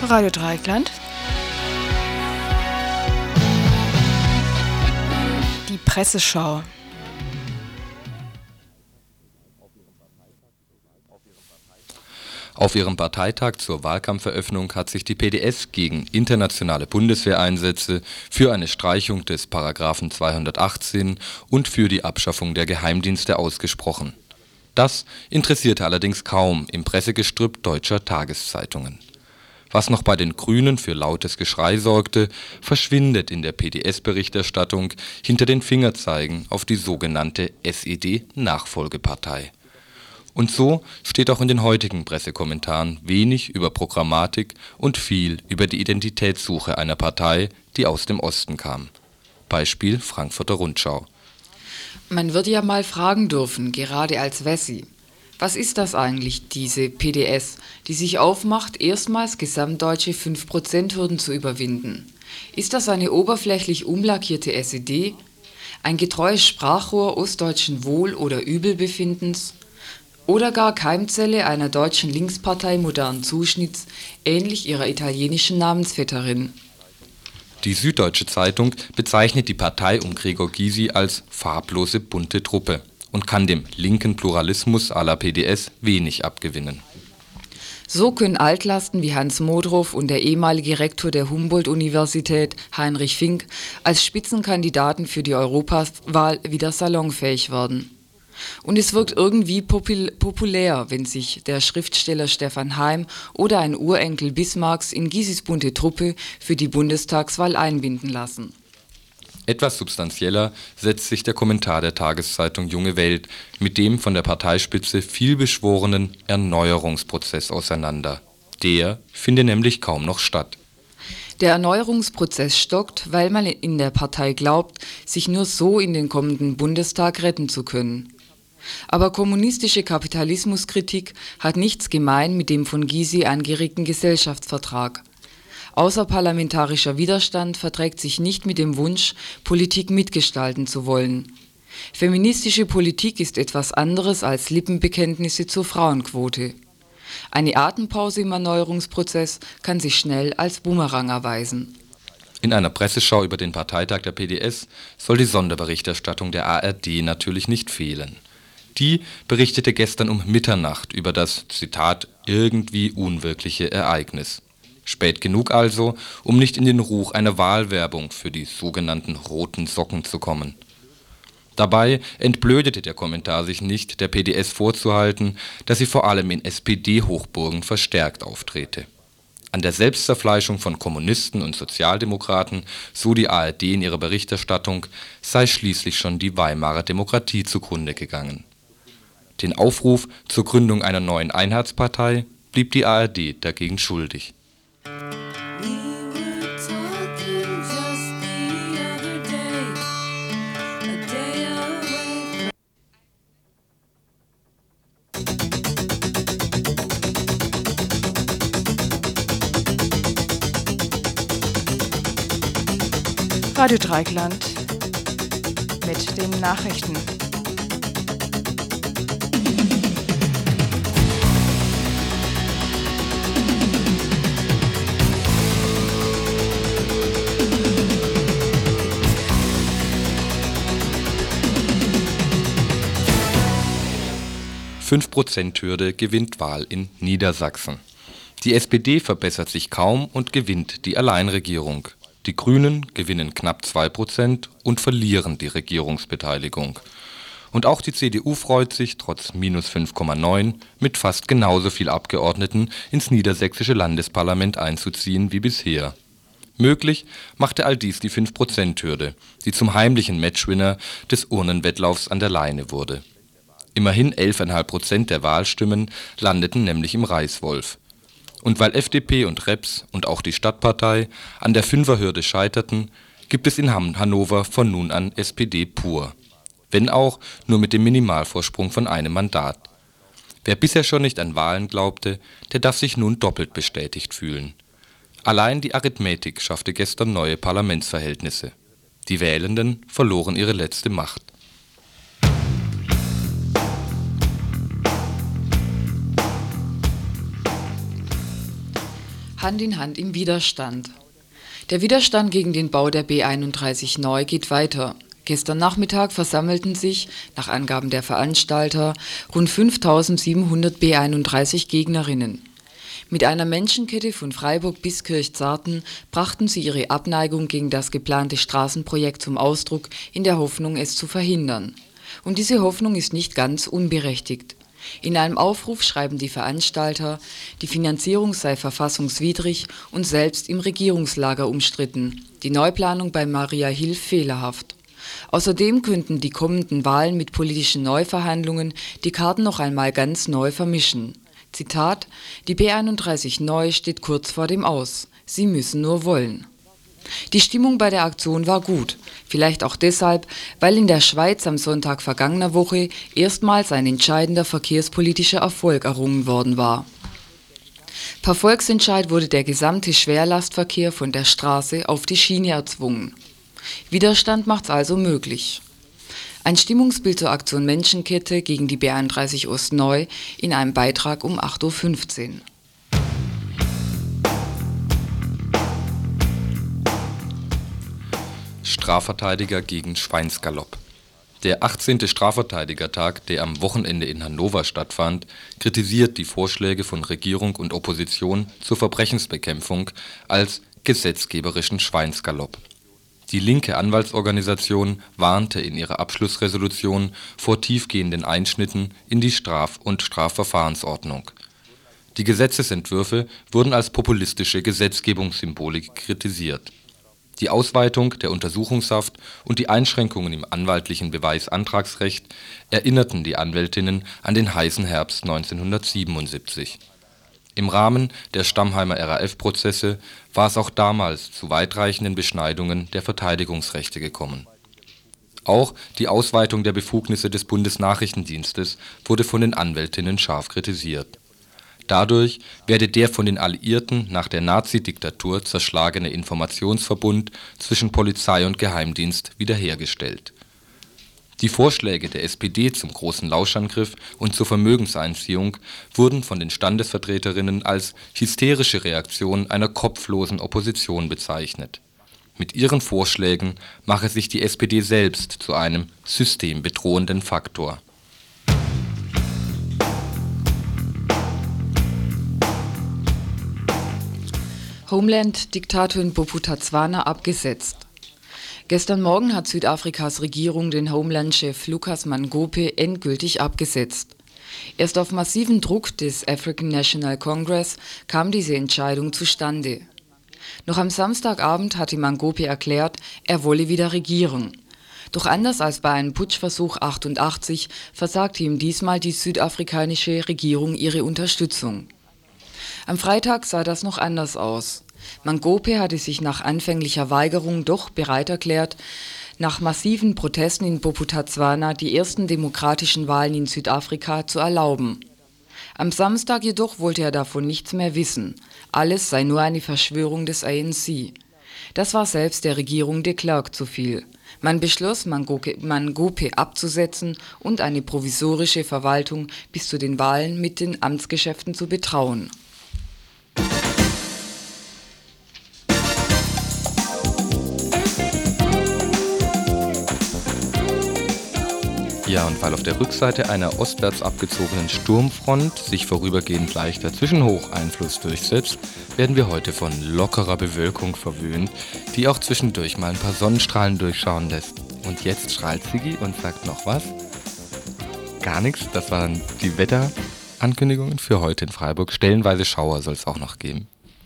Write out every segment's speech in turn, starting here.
Radio Dreieckland. Die Presseschau. Auf ihrem Parteitag zur Wahlkampferöffnung hat sich die PDS gegen internationale Bundeswehreinsätze, für eine Streichung des Paragraphen 218 und für die Abschaffung der Geheimdienste ausgesprochen. Das interessierte allerdings kaum im Pressegestrüpp deutscher Tageszeitungen. Was noch bei den Grünen für lautes Geschrei sorgte, verschwindet in der PDS-Berichterstattung hinter den Fingerzeigen auf die sogenannte SED-Nachfolgepartei. Und so steht auch in den heutigen Pressekommentaren wenig über Programmatik und viel über die Identitätssuche einer Partei, die aus dem Osten kam. Beispiel Frankfurter Rundschau. Man wird ja mal fragen dürfen, gerade als Wessi. Was ist das eigentlich, diese PDS, die sich aufmacht, erstmals gesamtdeutsche 5%-Hürden zu überwinden? Ist das eine oberflächlich umlackierte SED? Ein getreues Sprachrohr ostdeutschen Wohl- oder Übelbefindens? Oder gar Keimzelle einer deutschen Linkspartei modernen Zuschnitts, ähnlich ihrer italienischen Namensvetterin? Die Süddeutsche Zeitung bezeichnet die Partei um Gregor Gysi als farblose bunte Truppe und kann dem linken Pluralismus à la PDS wenig abgewinnen. So können Altlasten wie Hans Modrow und der ehemalige Rektor der Humboldt-Universität, Heinrich Fink, als Spitzenkandidaten für die Europawahl wieder salonfähig werden. Und es wirkt irgendwie populär, wenn sich der Schriftsteller Stefan Heym oder ein Urenkel Bismarcks in Gysis bunte Truppe für die Bundestagswahl einbinden lassen. Etwas substanzieller setzt sich der Kommentar der Tageszeitung Junge Welt mit dem von der Parteispitze vielbeschworenen Erneuerungsprozess auseinander. Der finde nämlich kaum noch statt. Der Erneuerungsprozess stockt, weil man in der Partei glaubt, sich nur so in den kommenden Bundestag retten zu können. Aber kommunistische Kapitalismuskritik hat nichts gemein mit dem von Gysi angeregten Gesellschaftsvertrag. Außerparlamentarischer Widerstand verträgt sich nicht mit dem Wunsch, Politik mitgestalten zu wollen. Feministische Politik ist etwas anderes als Lippenbekenntnisse zur Frauenquote. Eine Atempause im Erneuerungsprozess kann sich schnell als Bumerang erweisen. In einer Presseschau über den Parteitag der PDS soll die Sonderberichterstattung der ARD natürlich nicht fehlen. Die berichtete gestern um Mitternacht über das, Zitat, irgendwie unwirkliche Ereignis. Spät genug also, um nicht in den Ruch einer Wahlwerbung für die sogenannten roten Socken zu kommen. Dabei entblödete der Kommentar sich nicht, der PDS vorzuhalten, dass sie vor allem in SPD-Hochburgen verstärkt auftrete. An der Selbstzerfleischung von Kommunisten und Sozialdemokraten, so die ARD in ihrer Berichterstattung, sei schließlich schon die Weimarer Demokratie zugrunde gegangen. Den Aufruf zur Gründung einer neuen Einheitspartei blieb die ARD dagegen schuldig. Radio Dreieckland mit den Nachrichten. Fünf-Prozent-Hürde gewinnt Wahl in Niedersachsen. Die SPD verbessert sich kaum und gewinnt die Alleinregierung. Die Grünen gewinnen knapp 2% und verlieren die Regierungsbeteiligung. Und auch die CDU freut sich, trotz minus 5,9 mit fast genauso viel Abgeordneten ins niedersächsische Landesparlament einzuziehen wie bisher. Möglich machte all dies die 5%-Hürde, die zum heimlichen Matchwinner des Urnenwettlaufs an der Leine wurde. Immerhin 11,5% der Wahlstimmen landeten nämlich im Reißwolf. Und weil FDP und Reps und auch die Stadtpartei an der Fünferhürde scheiterten, gibt es in Hannover von nun an SPD pur. Wenn auch nur mit dem Minimalvorsprung von einem Mandat. Wer bisher schon nicht an Wahlen glaubte, der darf sich nun doppelt bestätigt fühlen. Allein die Arithmetik schaffte gestern neue Parlamentsverhältnisse. Die Wählenden verloren ihre letzte Macht. Hand in Hand im Widerstand. Der Widerstand gegen den Bau der B31 neu geht weiter. Gestern Nachmittag versammelten sich, nach Angaben der Veranstalter, rund 5.700 B31-Gegnerinnen. Mit einer Menschenkette von Freiburg bis Kirchzarten brachten sie ihre Abneigung gegen das geplante Straßenprojekt zum Ausdruck, in der Hoffnung, es zu verhindern. Und diese Hoffnung ist nicht ganz unberechtigt. In einem Aufruf schreiben die Veranstalter, die Finanzierung sei verfassungswidrig und selbst im Regierungslager umstritten, die Neuplanung bei Maria Hilf fehlerhaft. Außerdem könnten die kommenden Wahlen mit politischen Neuverhandlungen die Karten noch einmal ganz neu vermischen. Zitat: Die B31 neu steht kurz vor dem Aus. Sie müssen nur wollen. Die Stimmung bei der Aktion war gut, vielleicht auch deshalb, weil in der Schweiz am Sonntag vergangener Woche erstmals ein entscheidender verkehrspolitischer Erfolg errungen worden war. Per Volksentscheid wurde der gesamte Schwerlastverkehr von der Straße auf die Schiene erzwungen. Widerstand macht's also möglich. Ein Stimmungsbild zur Aktion Menschenkette gegen die B31 Ost neu in einem Beitrag um 8.15 Uhr. Strafverteidiger gegen Schweinsgalopp. Der 18. Strafverteidigertag, der am Wochenende in Hannover stattfand, kritisiert die Vorschläge von Regierung und Opposition zur Verbrechensbekämpfung als gesetzgeberischen Schweinsgalopp. Die linke Anwaltsorganisation warnte in ihrer Abschlussresolution vor tiefgehenden Einschnitten in die Straf- und Strafverfahrensordnung. Die Gesetzesentwürfe wurden als populistische Gesetzgebungssymbolik kritisiert. Die Ausweitung der Untersuchungshaft und die Einschränkungen im anwaltlichen Beweisantragsrecht erinnerten die Anwältinnen an den heißen Herbst 1977. Im Rahmen der Stammheimer RAF-Prozesse war es auch damals zu weitreichenden Beschneidungen der Verteidigungsrechte gekommen. Auch die Ausweitung der Befugnisse des Bundesnachrichtendienstes wurde von den Anwältinnen scharf kritisiert. Dadurch werde der von den Alliierten nach der Nazidiktatur zerschlagene Informationsverbund zwischen Polizei und Geheimdienst wiederhergestellt. Die Vorschläge der SPD zum Großen Lauschangriff und zur Vermögenseinziehung wurden von den Standesvertreterinnen als hysterische Reaktion einer kopflosen Opposition bezeichnet. Mit ihren Vorschlägen mache sich die SPD selbst zu einem systembedrohenden Faktor. Homeland-Diktator Bophuthatswana abgesetzt. Gestern Morgen hat Südafrikas Regierung den Homeland-Chef Lucas Mangope endgültig abgesetzt. Erst auf massiven Druck des African National Congress kam diese Entscheidung zustande. Noch am Samstagabend hatte Mangope erklärt, er wolle wieder regieren. Doch anders als bei einem Putschversuch 88 versagte ihm diesmal die südafrikanische Regierung ihre Unterstützung. Am Freitag sah das noch anders aus. Mangope hatte sich nach anfänglicher Weigerung doch bereit erklärt, nach massiven Protesten in Bophuthatswana die ersten demokratischen Wahlen in Südafrika zu erlauben. Am Samstag jedoch wollte er davon nichts mehr wissen. Alles sei nur eine Verschwörung des ANC. Das war selbst der Regierung de Klerk zu viel. Man beschloss, Mangope abzusetzen und eine provisorische Verwaltung bis zu den Wahlen mit den Amtsgeschäften zu betrauen. Ja, und weil auf der Rückseite einer ostwärts abgezogenen Sturmfront sich vorübergehend leichter Zwischenhocheinfluss durchsetzt, werden wir heute von lockerer Bewölkung verwöhnt, die auch zwischendurch mal ein paar Sonnenstrahlen durchschauen lässt. Und jetzt strahlt Siggi und sagt noch was? Gar nichts, das waren die Wetterankündigungen für heute in Freiburg. Stellenweise Schauer soll es auch noch geben.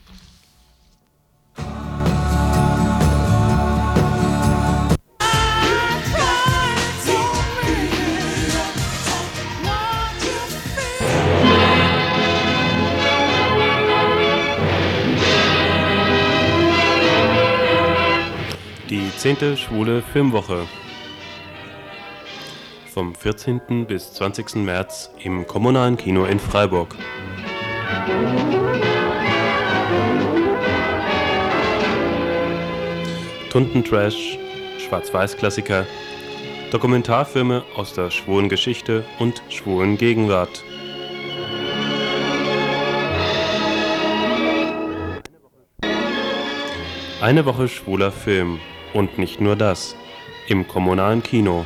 Die 10. Schwule Filmwoche vom 14. bis 20. März im Kommunalen Kino in Freiburg. Tuntentrash, Schwarz-Weiß-Klassiker, Dokumentarfilme aus der schwulen Geschichte und schwulen Gegenwart. Eine Woche schwuler Film. Und nicht nur das. Im kommunalen Kino.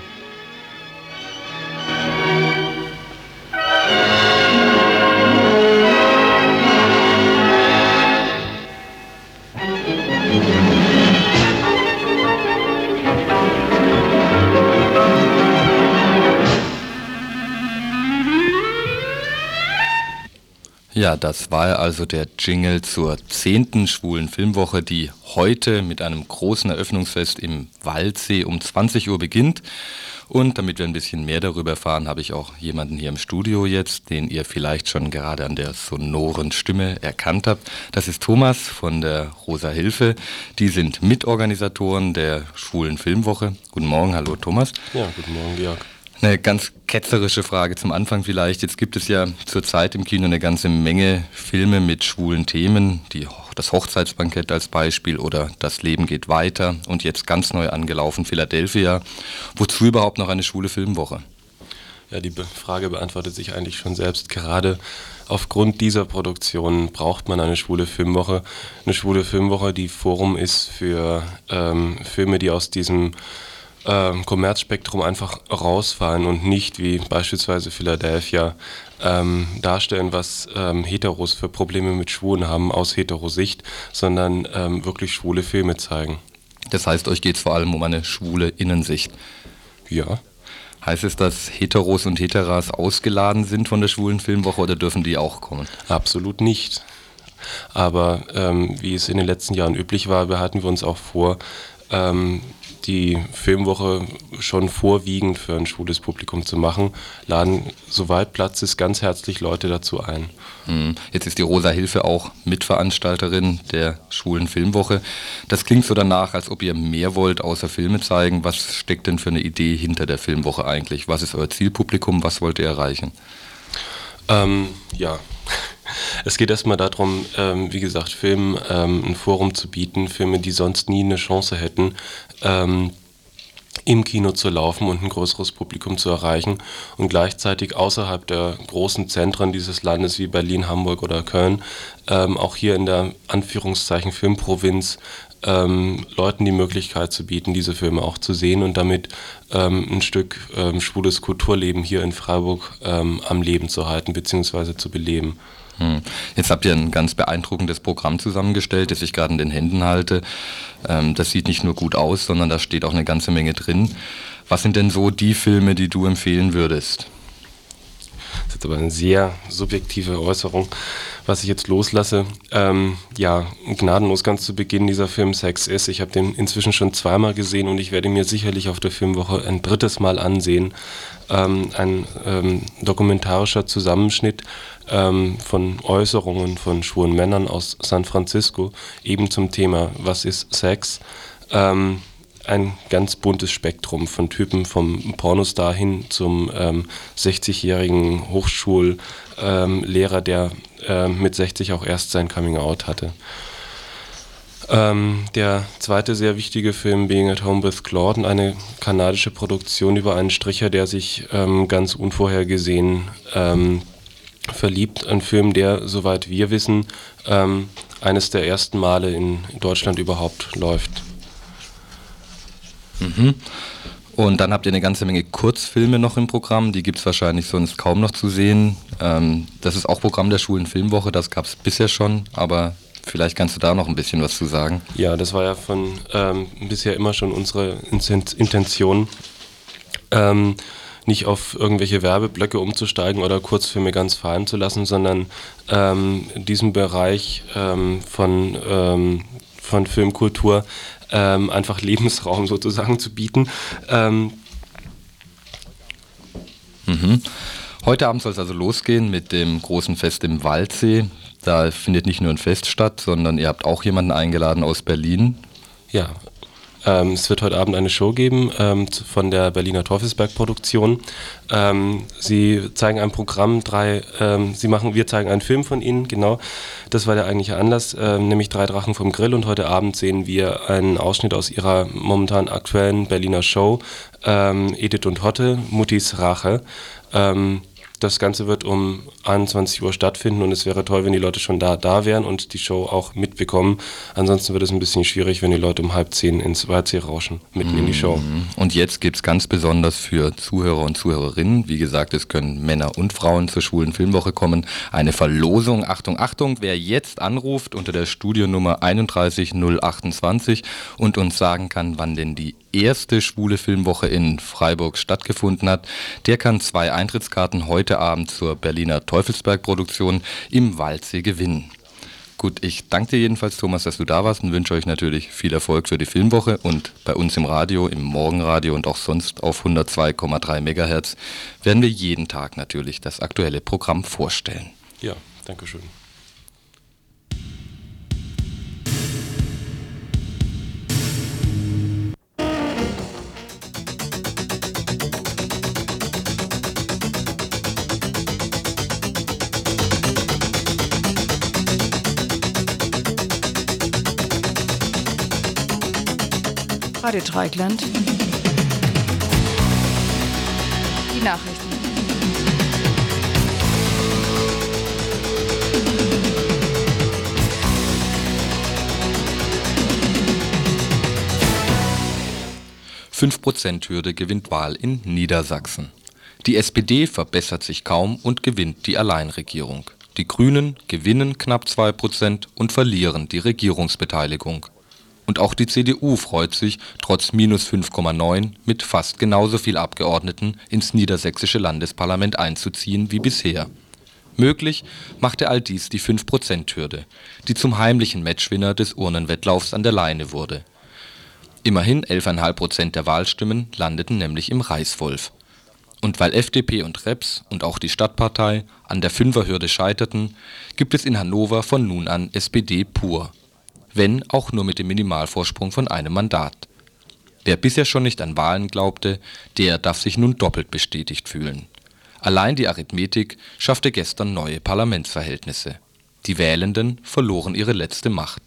Ja, das war also der Jingle zur 10. Schwulen Filmwoche, die heute mit einem großen Eröffnungsfest im Waldsee um 20 Uhr beginnt. Und damit wir ein bisschen mehr darüber erfahren, habe ich auch jemanden hier im Studio jetzt, den ihr vielleicht schon gerade an der sonoren Stimme erkannt habt. Das ist Thomas von der Rosa Hilfe. Die sind Mitorganisatoren der Schwulen Filmwoche. Guten Morgen, hallo Thomas. Ja, guten Morgen, Georg. Eine ganz ketzerische Frage zum Anfang vielleicht. Jetzt gibt es ja zurzeit im Kino eine ganze Menge Filme mit schwulen Themen, das Hochzeitsbankett als Beispiel oder Das Leben geht weiter und jetzt ganz neu angelaufen Philadelphia. Wozu überhaupt noch eine schwule Filmwoche? Ja, die Frage beantwortet sich eigentlich schon selbst. Gerade aufgrund dieser Produktion braucht man eine schwule Filmwoche. Eine schwule Filmwoche, die Forum ist für Filme, die aus diesem Kommerzspektrum einfach rausfallen und nicht wie beispielsweise Philadelphia darstellen, was Heteros für Probleme mit Schwulen haben aus Heterosicht, sondern wirklich schwule Filme zeigen. Das heißt, euch geht es vor allem um eine schwule Innensicht. Ja. Heißt es, dass Heteros und Heteras ausgeladen sind von der schwulen Filmwoche oder dürfen die auch kommen? Absolut nicht. Aber wie es in den letzten Jahren üblich war, behalten wir uns auch vor, die Filmwoche schon vorwiegend für ein schwules Publikum zu machen, laden, soweit Platz ist, ganz herzlich Leute dazu ein. Jetzt ist die Rosa Hilfe auch Mitveranstalterin der schwulen Filmwoche. Das klingt so danach, als ob ihr mehr wollt, außer Filme zeigen. Was steckt denn für eine Idee hinter der Filmwoche eigentlich? Was ist euer Zielpublikum? Was wollt ihr erreichen? Ja, es geht erstmal darum, wie gesagt, Filmen ein Forum zu bieten, Filme, die sonst nie eine Chance hätten, im Kino zu laufen und ein größeres Publikum zu erreichen und gleichzeitig außerhalb der großen Zentren dieses Landes wie Berlin, Hamburg oder Köln, auch hier in der Anführungszeichen Filmprovinz, Leuten die Möglichkeit zu bieten, diese Filme auch zu sehen und damit ein Stück schwules Kulturleben hier in Freiburg am Leben zu halten bzw. zu beleben. Jetzt habt ihr ein ganz beeindruckendes Programm zusammengestellt, das ich gerade in den Händen halte. Das sieht nicht nur gut aus, sondern da steht auch eine ganze Menge drin. Was sind denn so die Filme, die du empfehlen würdest? Das ist jetzt aber eine sehr subjektive Äußerung, was ich jetzt loslasse. Gnadenlos ganz zu Beginn dieser Film Sex ist. Ich habe den inzwischen schon zweimal gesehen und ich werde mir sicherlich auf der Filmwoche ein drittes Mal ansehen. Ein dokumentarischer Zusammenschnitt von Äußerungen von schwulen Männern aus San Francisco, eben zum Thema Was ist Sex? Ein ganz buntes Spektrum von Typen vom Pornostar hin zum 60-jährigen Hochschullehrer, der mit 60 auch erst sein Coming-out hatte. Der zweite sehr wichtige Film, Being at Home with Claude, eine kanadische Produktion über einen Stricher, der sich ganz unvorhergesehen verliebt. Ein Film, der, soweit wir wissen, eines der ersten Male in Deutschland überhaupt läuft. Und dann habt ihr eine ganze Menge Kurzfilme noch im Programm, die gibt es wahrscheinlich sonst kaum noch zu sehen. Das ist auch Programm der Schwulen Filmwoche, das gab es bisher schon, aber vielleicht kannst du da noch ein bisschen was zu sagen. Ja, das war ja von bisher immer schon unsere Intention, nicht auf irgendwelche Werbeblöcke umzusteigen oder Kurzfilme ganz fallen zu lassen, sondern diesen Bereich von Filmkultur einfach Lebensraum sozusagen zu bieten. Heute Abend soll es also losgehen mit dem großen Fest im Waldsee. Da findet nicht nur ein Fest statt, sondern ihr habt auch jemanden eingeladen aus Berlin. Ja, es wird heute Abend eine Show geben von der Berliner Teufelsberg-Produktion. Sie zeigen ein Programm, wir zeigen einen Film von ihnen, genau. Das war der eigentliche Anlass, nämlich 3 Drachen vom Grill. Und heute Abend sehen wir einen Ausschnitt aus ihrer momentan aktuellen Berliner Show, Edith und Hotte, Muttis Rache. Das Ganze wird um 21 Uhr stattfinden und es wäre toll, wenn die Leute schon da wären und die Show auch mitbekommen. Ansonsten wird es ein bisschen schwierig, wenn die Leute um 9:30 ins WC rauschen, mitten in die Show. Und jetzt gibt es ganz besonders für Zuhörer und Zuhörerinnen, wie gesagt, es können Männer und Frauen zur Schwulen Filmwoche kommen, eine Verlosung. Achtung, Achtung, wer jetzt anruft unter der Studionummer 31028 und uns sagen kann, wann denn die erste Schwule Filmwoche in Freiburg stattgefunden hat, der kann 2 Eintrittskarten heute Abend zur Berliner Teufelsberg-Produktion im Waldsee gewinnen. Gut, ich danke dir jedenfalls, Thomas, dass du da warst und wünsche euch natürlich viel Erfolg für die Filmwoche und bei uns im Radio, im Morgenradio und auch sonst auf 102,3 MHz werden wir jeden Tag natürlich das aktuelle Programm vorstellen. Ja, danke schön. Radio Dreieckland. Die Nachrichten. %-Hürde gewinnt Wahl in Niedersachsen. Die SPD verbessert sich kaum und gewinnt die Alleinregierung. Die Grünen gewinnen knapp 2% und verlieren die Regierungsbeteiligung. Und auch die CDU freut sich, trotz minus 5,9 mit fast genauso viel Abgeordneten ins niedersächsische Landesparlament einzuziehen wie bisher. Möglich machte all dies die 5%-Hürde, die zum heimlichen Matchwinner des Urnenwettlaufs an der Leine wurde. Immerhin 11,5% der Wahlstimmen landeten nämlich im Reichswolf. Und weil FDP und Reps und auch die Stadtpartei an der 5er-Hürde scheiterten, gibt es in Hannover von nun an SPD pur. Wenn auch nur mit dem Minimalvorsprung von einem Mandat. Wer bisher schon nicht an Wahlen glaubte, der darf sich nun doppelt bestätigt fühlen. Allein die Arithmetik schaffte gestern neue Parlamentsverhältnisse. Die Wählenden verloren ihre letzte Macht.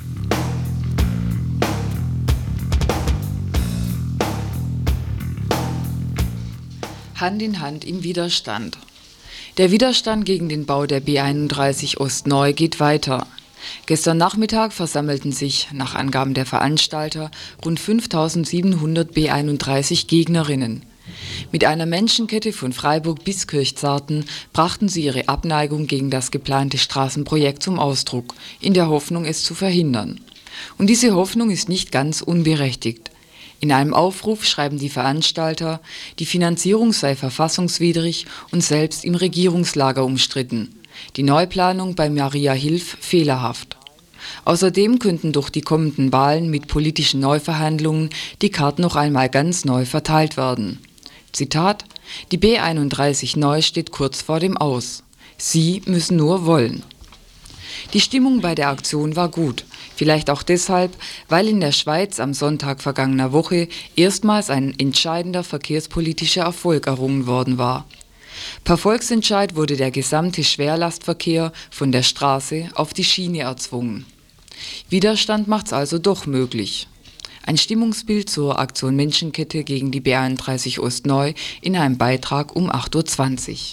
Hand in Hand im Widerstand. Der Widerstand gegen den Bau der B31 Ostneu geht weiter. Gestern Nachmittag versammelten sich, nach Angaben der Veranstalter, rund 5.700 B31 Gegnerinnen. Mit einer Menschenkette von Freiburg bis Kirchzarten brachten sie ihre Abneigung gegen das geplante Straßenprojekt zum Ausdruck, in der Hoffnung, es zu verhindern. Und diese Hoffnung ist nicht ganz unberechtigt. In einem Aufruf schreiben die Veranstalter, die Finanzierung sei verfassungswidrig und selbst im Regierungslager umstritten. Die Neuplanung bei Maria Hilf fehlerhaft. Außerdem könnten durch die kommenden Wahlen mit politischen Neuverhandlungen die Karten noch einmal ganz neu verteilt werden. Zitat: Die B31 Neu steht kurz vor dem Aus. Sie müssen nur wollen. Die Stimmung bei der Aktion war gut. Vielleicht auch deshalb, weil in der Schweiz am Sonntag vergangener Woche erstmals ein entscheidender verkehrspolitischer Erfolg errungen worden war. Per Volksentscheid wurde der gesamte Schwerlastverkehr von der Straße auf die Schiene erzwungen. Widerstand macht's also doch möglich. Ein Stimmungsbild zur Aktion Menschenkette gegen die B31 Ostneu in einem Beitrag um 8:20 Uhr.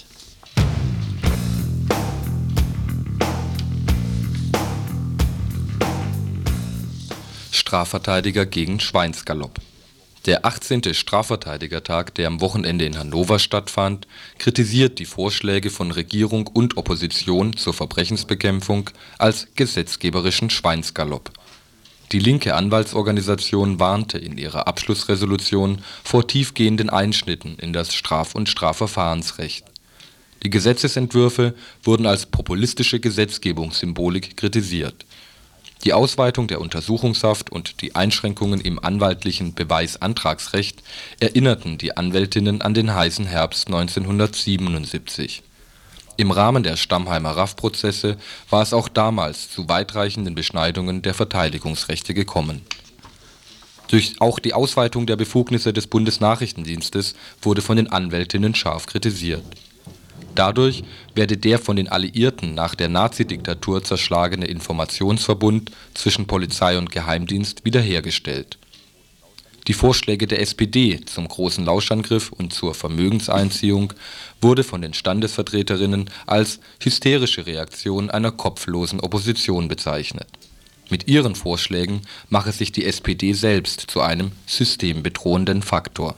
Strafverteidiger gegen Schweinsgalopp. Der 18. Strafverteidigertag, der am Wochenende in Hannover stattfand, kritisiert die Vorschläge von Regierung und Opposition zur Verbrechensbekämpfung als gesetzgeberischen Schweinsgalopp. Die linke Anwaltsorganisation warnte in ihrer Abschlussresolution vor tiefgehenden Einschnitten in das Straf- und Strafverfahrensrecht. Die Gesetzesentwürfe wurden als populistische Gesetzgebungssymbolik kritisiert. Die Ausweitung der Untersuchungshaft und die Einschränkungen im anwaltlichen Beweisantragsrecht erinnerten die Anwältinnen an den heißen Herbst 1977. Im Rahmen der Stammheimer RAF-Prozesse war es auch damals zu weitreichenden Beschneidungen der Verteidigungsrechte gekommen. Durch auch die Ausweitung der Befugnisse des Bundesnachrichtendienstes wurde von den Anwältinnen scharf kritisiert. Dadurch werde der von den Alliierten nach der Nazidiktatur zerschlagene Informationsverbund zwischen Polizei und Geheimdienst wiederhergestellt. Die Vorschläge der SPD zum Großen Lauschangriff und zur Vermögenseinziehung wurde von den Standesvertreterinnen als hysterische Reaktion einer kopflosen Opposition bezeichnet. Mit ihren Vorschlägen mache sich die SPD selbst zu einem systembedrohenden Faktor.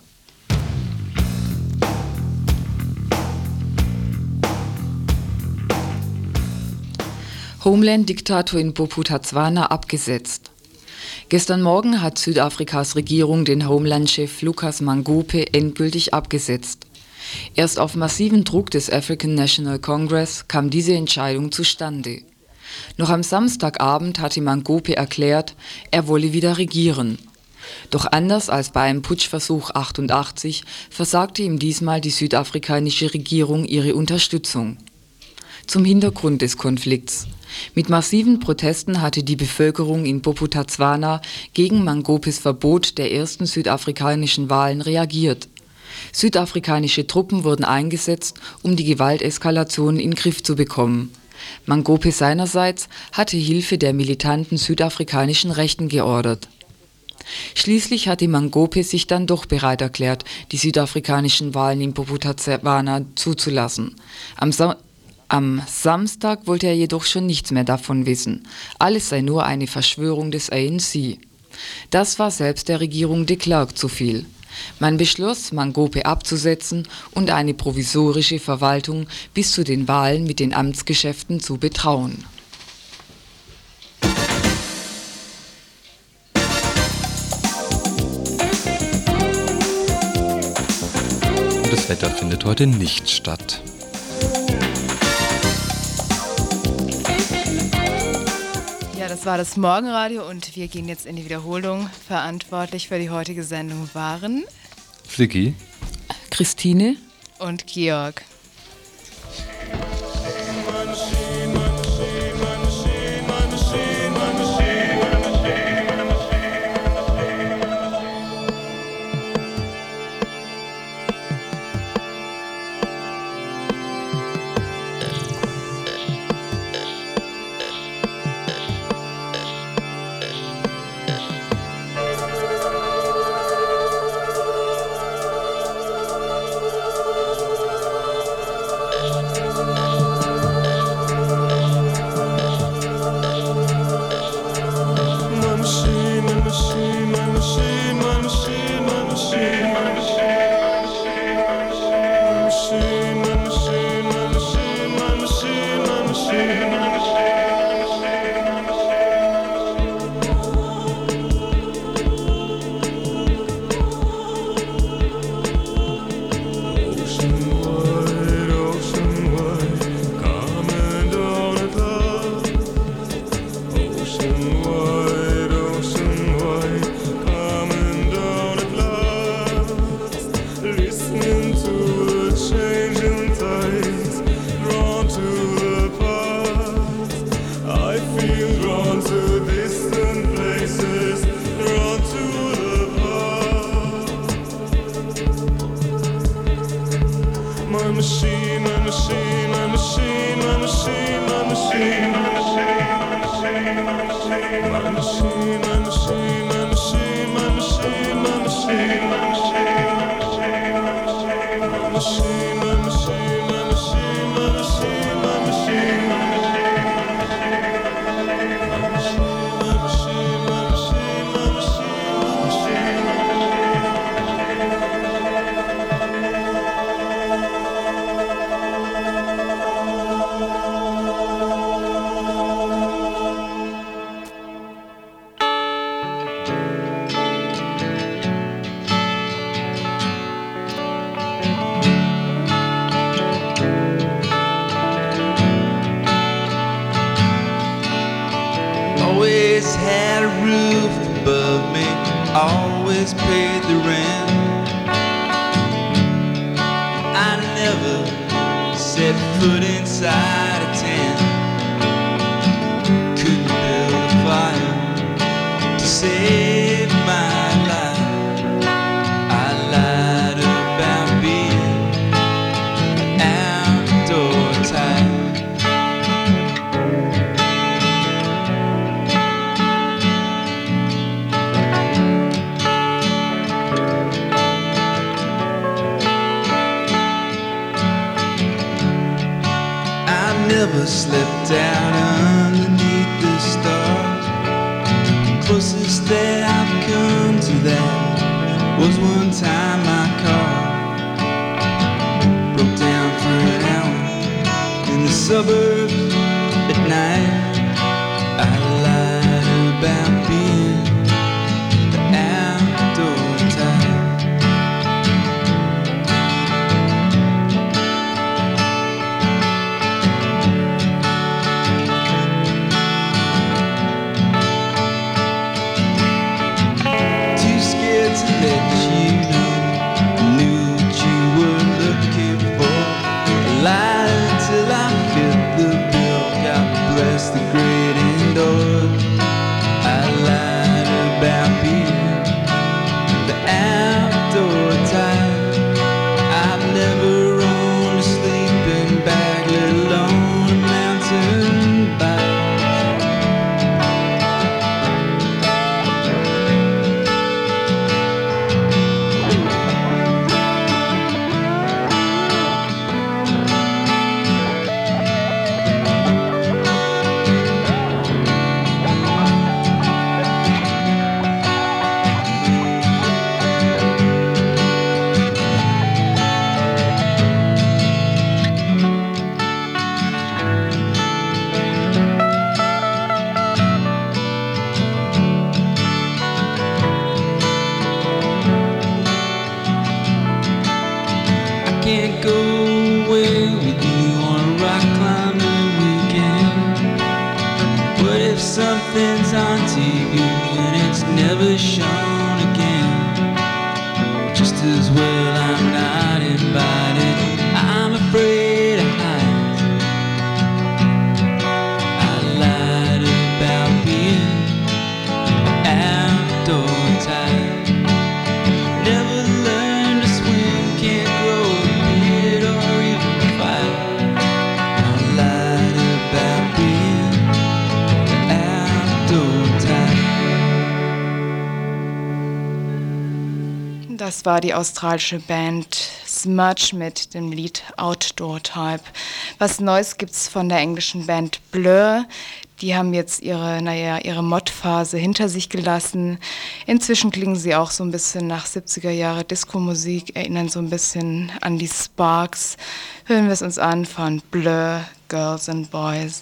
Homeland-Diktator in Bophuthatswana abgesetzt. Gestern Morgen hat Südafrikas Regierung den Homeland-Chef Lucas Mangophe endgültig abgesetzt. Erst auf massiven Druck des African National Congress kam diese Entscheidung zustande. Noch am Samstagabend hatte Mangophe erklärt, er wolle wieder regieren. Doch anders als bei einem Putschversuch 88 versagte ihm diesmal die südafrikanische Regierung ihre Unterstützung. Zum Hintergrund des Konflikts. Mit massiven Protesten hatte die Bevölkerung in Bophuthatswana gegen Mangopes Verbot der ersten südafrikanischen Wahlen reagiert. Südafrikanische Truppen wurden eingesetzt, um die Gewalteskalation in den Griff zu bekommen. Mangophe seinerseits hatte Hilfe der militanten südafrikanischen Rechten geordert. Schließlich hatte Mangophe sich dann doch bereit erklärt, die südafrikanischen Wahlen in Bophuthatswana zuzulassen. Am Samstag wollte er jedoch schon nichts mehr davon wissen. Alles sei nur eine Verschwörung des ANC. Das war selbst der Regierung de Klerk zu viel. Man beschloss, Mangophe abzusetzen und eine provisorische Verwaltung bis zu den Wahlen mit den Amtsgeschäften zu betrauen. Und das Wetter findet heute nicht statt. Ja, das war das Morgenradio und wir gehen jetzt in die Wiederholung. Verantwortlich für die heutige Sendung waren Siggi, Christine und Georg. never slept down underneath the stars. Closest that I've come to that was one time my car broke down for an hour in the suburbs at night. I lied about being the outdoor type. Too scared to let you know I knew what you were looking for. I lied until I fit the bill. God bless the great indoors. I lied about being the outdoor type. I've never owned a sleeping bag, let alone a mountain bike. Can't go away with you on a rock climbing weekend. What if something's on TV and it's never shown again? Just as well I'm not invited. I'm afraid of heights. I lied about being outdoor type. Never learned to swim, can't grow a beard or even fight. I lied about being the outdoor type. Das war die australische Band Smudge mit dem Lied Outdoor Type. Was Neues gibt's von der englischen Band Blur. Die haben jetzt ihre Mod-Phase hinter sich gelassen. Inzwischen klingen sie auch so ein bisschen nach 70er Jahre Disco-Musik, erinnern so ein bisschen an die Sparks. Hören wir es uns an von Blur, Girls and Boys.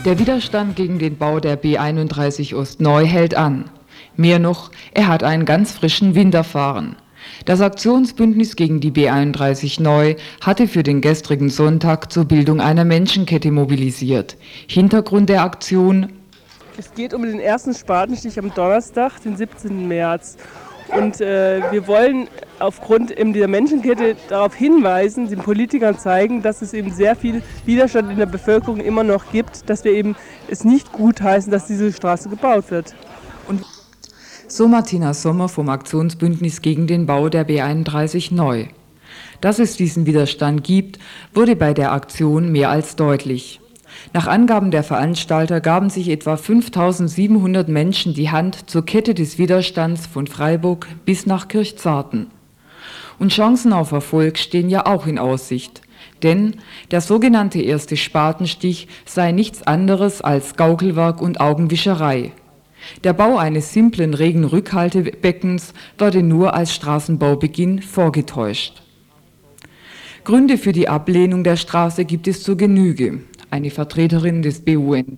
Der Widerstand gegen den Bau der B31 Ost-Neu hält an. Mehr noch, er hat einen ganz frischen Wind erfahren. Das Aktionsbündnis gegen die B31 Neu hatte für den gestrigen Sonntag zur Bildung einer Menschenkette mobilisiert. Hintergrund der Aktion: Es geht um den ersten Spatenstich am Donnerstag, den 17. März. Und wir wollen aufgrund eben dieser Menschenkette darauf hinweisen, den Politikern zeigen, dass es eben sehr viel Widerstand in der Bevölkerung immer noch gibt, dass wir eben es nicht gutheißen, dass diese Straße gebaut wird. Und so Martina Sommer vom Aktionsbündnis gegen den Bau der B31 Neu. Dass es diesen Widerstand gibt, wurde bei der Aktion mehr als deutlich. Nach Angaben der Veranstalter gaben sich etwa 5.700 Menschen die Hand zur Kette des Widerstands von Freiburg bis nach Kirchzarten. Und Chancen auf Erfolg stehen ja auch in Aussicht. Denn der sogenannte erste Spatenstich sei nichts anderes als Gaukelwerk und Augenwischerei. Der Bau eines simplen Regenrückhaltebeckens wurde nur als Straßenbaubeginn vorgetäuscht. Gründe für die Ablehnung der Straße gibt es zur Genüge. Eine Vertreterin des BUND: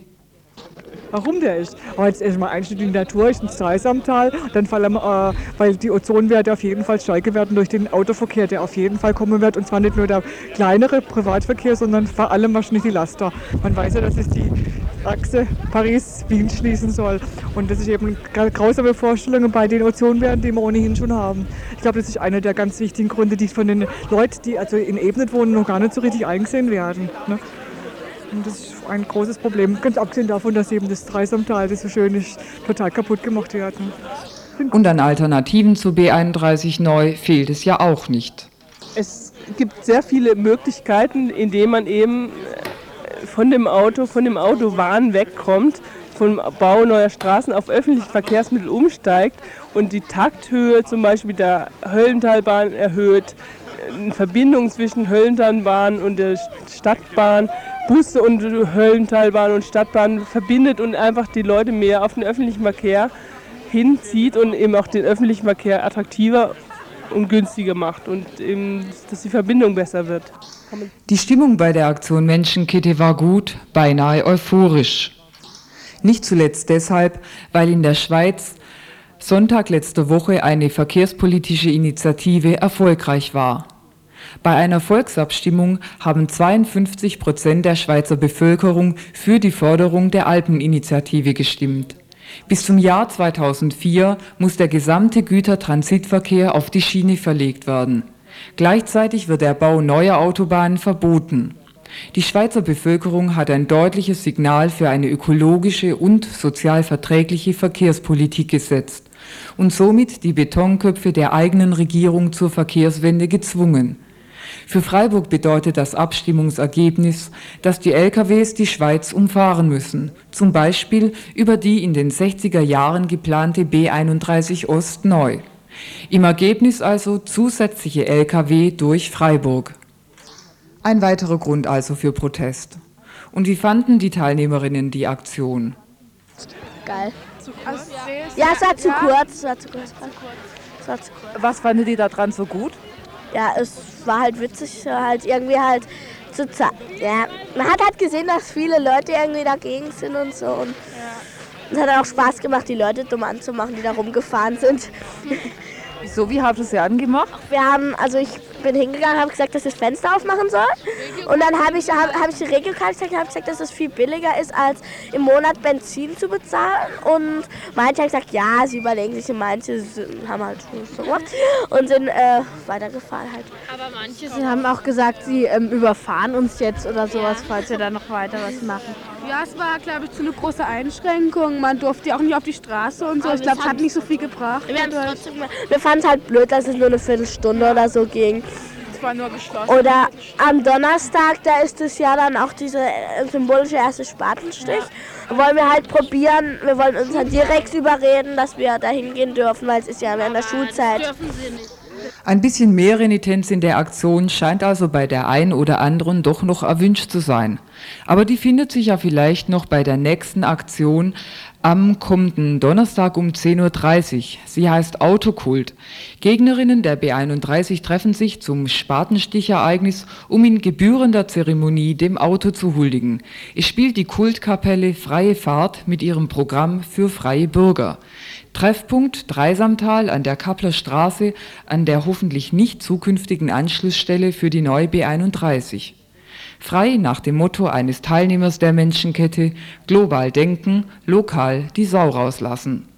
Warum der ist? Aber jetzt erstmal Einschnitt in die Natur, ist ein Streisamtal, dann vor allem, weil die Ozonwerte auf jeden Fall steigen werden durch den Autoverkehr, der auf jeden Fall kommen wird, und zwar nicht nur der kleinere Privatverkehr, sondern vor allem wahrscheinlich die Laster. Man weiß ja, dass es die Achse Paris-Wien schließen soll, und das ist eben eine grausame Vorstellung bei den Ozonwerten, die wir ohnehin schon haben. Ich glaube, das ist einer der ganz wichtigen Gründe, die von den Leuten, die also in Ebnet wohnen, noch gar nicht so richtig eingesehen werden, ne? Und das ist ein großes Problem, ganz abgesehen davon, dass eben das Dreisamtal, das so schön ist, total kaputt gemacht wird. Und an Alternativen zu B31 Neu fehlt es ja auch nicht. es gibt sehr viele Möglichkeiten, indem man eben von dem Autobahn wegkommt, vom Bau neuer Straßen auf öffentliche Verkehrsmittel umsteigt und die Takthöhe zum Beispiel der Höllentalbahn erhöht, eine Verbindung zwischen Höllentalbahn und der Stadtbahn, Busse und Höllentalbahn und Stadtbahn verbindet und einfach die Leute mehr auf den öffentlichen Verkehr hinzieht und eben auch den öffentlichen Verkehr attraktiver und günstiger macht und eben, dass die Verbindung besser wird. Die Stimmung bei der Aktion Menschenkette war gut, beinahe euphorisch. Nicht zuletzt deshalb, weil in der Schweiz Sonntag letzter Woche eine verkehrspolitische Initiative erfolgreich war. Bei einer Volksabstimmung haben 52% der Schweizer Bevölkerung für die Förderung der Alpeninitiative gestimmt. Bis zum Jahr 2004 muss der gesamte Gütertransitverkehr auf die Schiene verlegt werden. Gleichzeitig wird der Bau neuer Autobahnen verboten. Die Schweizer Bevölkerung hat ein deutliches Signal für eine ökologische und sozial verträgliche Verkehrspolitik gesetzt und somit die Betonköpfe der eigenen Regierung zur Verkehrswende gezwungen. Für Freiburg bedeutet das Abstimmungsergebnis, dass die LKWs die Schweiz umfahren müssen, zum Beispiel über die in den 60er Jahren geplante B31 Ost neu. Im Ergebnis also zusätzliche LKW durch Freiburg. Ein weiterer Grund also für Protest. Und wie fanden die Teilnehmerinnen die Aktion? Geil. Ja, es war zu kurz. Was fandet ihr daran so gut? Ja, es war halt witzig, halt irgendwie halt zu zeigen. Ja, man hat halt gesehen, dass viele Leute irgendwie dagegen sind und so. Und es hat auch Spaß gemacht, die Leute dumm anzumachen, die da rumgefahren sind. Wieso, wie habt ihr es ja angemacht? Ich bin hingegangen, habe gesagt, dass ich das Fenster aufmachen soll. Und dann habe ich die Regelkarte gesagt, habe gesagt, dass es viel billiger ist, als im Monat Benzin zu bezahlen. Und manche haben gesagt, ja, sie überlegen sich, und manche haben halt so gemacht und sind weitergefahren halt. Aber manche haben auch gesagt, sie überfahren uns jetzt oder sowas, falls wir da noch weiter was machen. Ja, es war, glaube ich, zu eine große Einschränkung. Man durfte ja auch nicht auf die Straße und so. Ich glaube, es hat nicht so viel gebracht. Wir fanden es halt blöd, dass es nur eine Viertelstunde oder so ging. Es war nur geschlossen. Oder am Donnerstag, da ist es ja dann auch dieser symbolische erste Spatenstich. Da wollen wir halt probieren, wir wollen uns dann direkt überreden, dass wir da hingehen dürfen, weil es ist ja während der Schulzeit. Dürfen sie nicht. Ein bisschen mehr Renitenz in der Aktion scheint also bei der einen oder anderen doch noch erwünscht zu sein. Aber die findet sich ja vielleicht noch bei der nächsten Aktion Am kommenden Donnerstag um 10:30 Uhr. Sie heißt Autokult. Gegnerinnen der B31 treffen sich zum Spatenstichereignis, um in gebührender Zeremonie dem Auto zu huldigen. Es spielt die Kultkapelle Freie Fahrt mit ihrem Programm für freie Bürger. Treffpunkt Dreisamtal an der Kappler Straße, an der hoffentlich nicht zukünftigen Anschlussstelle für die neue B31. Frei nach dem Motto eines Teilnehmers der Menschenkette: global denken, lokal die Sau rauslassen.